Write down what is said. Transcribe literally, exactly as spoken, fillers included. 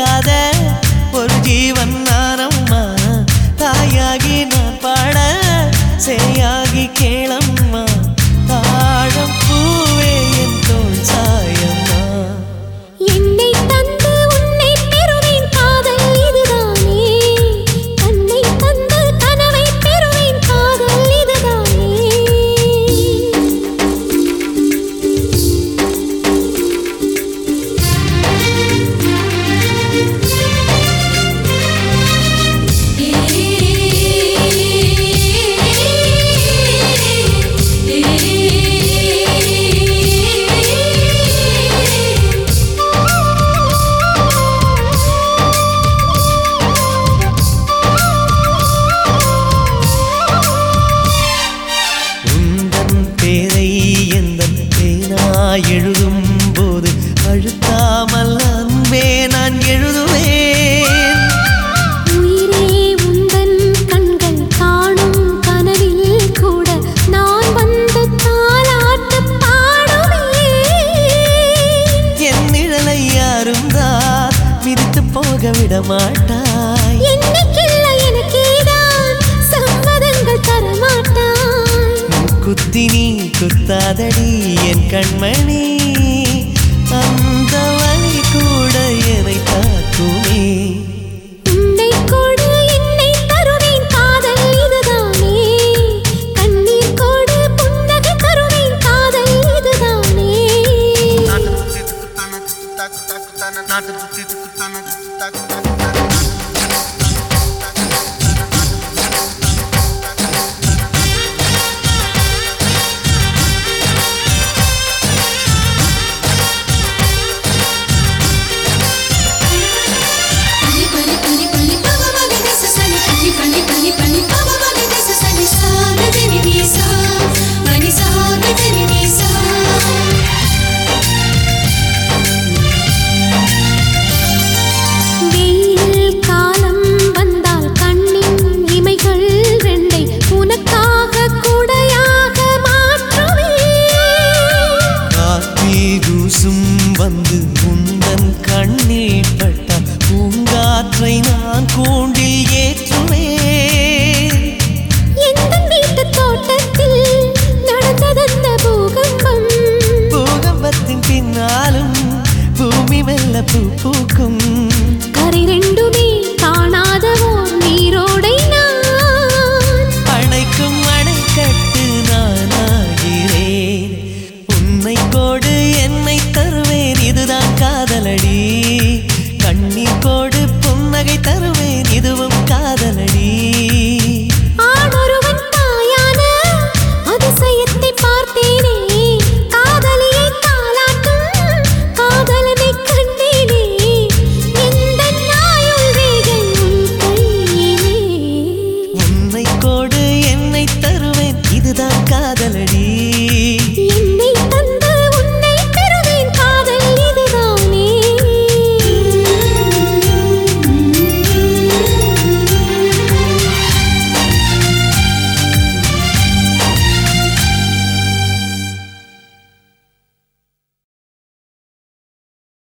பிரிக்காத ஒரு ஜீவன் நானம்மா தாயாகி நான் பாட சேயாகி கேளம்மா தாழம் பூவே என் தோள் சாயம்மா என்னை தந்து உன்னை பெறுவேன் காதல் இதுதானே தன்னை தந்து கனவை பெறுவேன் காதல் இதுதானே எழுதும் போது அழுத்தாமல் அன்பே நான் எழுதுவேன் உயிரே உந்தன் கண்கள் காணும் கனவில் கூட நான் வந்து தாலாட்டு பாடுவேன் என் நிழலை யாரும் தான் மிதித்து போக விட மாட்டாய் என்னைக்கில்ல எனக்கேதான் சம்மதங்கள் தரமாட்டாய் குத்தி நீ குத்தாதடி என் கண்மணி